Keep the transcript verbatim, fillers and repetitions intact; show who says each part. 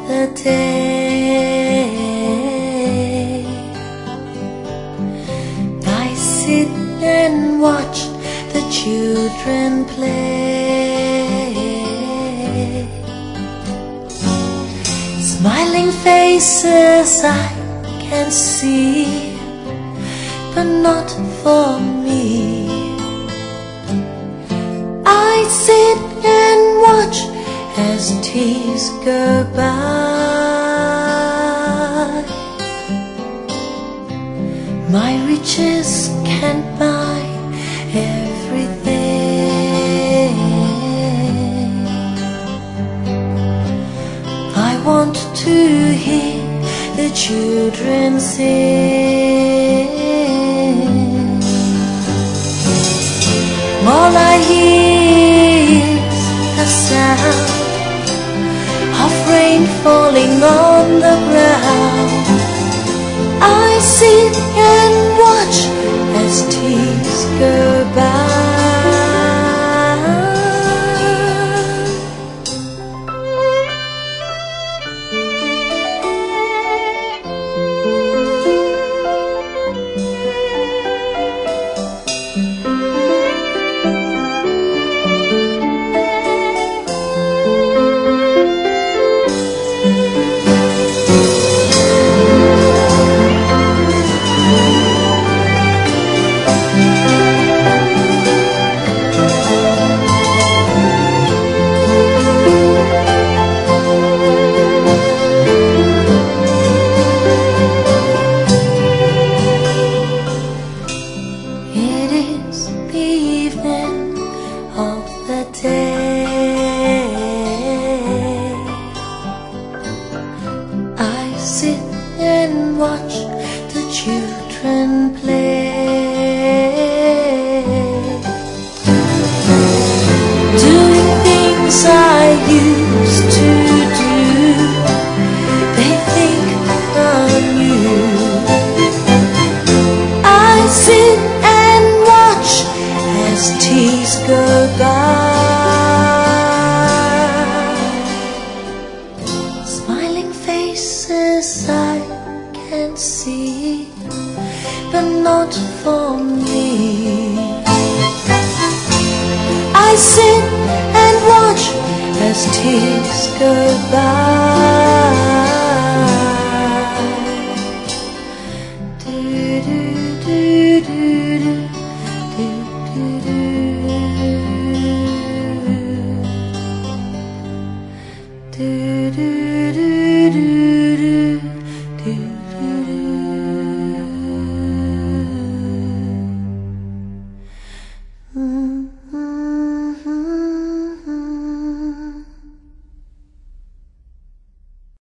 Speaker 1: the day. I sit and watch the children play. Smiling faces I can see, but not for me. I sit and watch as tears go by. My riches can't buy everything. I want to hear the children sing. All I hear is the sound of rain falling on the ground. I sit and watch as tears go by. Of the day, I sit and watch the children play, doing things I used to do. They think I'm new. I sit and watch as tears go by. Smiling faces I can see, but not for me. I sit and watch as tears go by.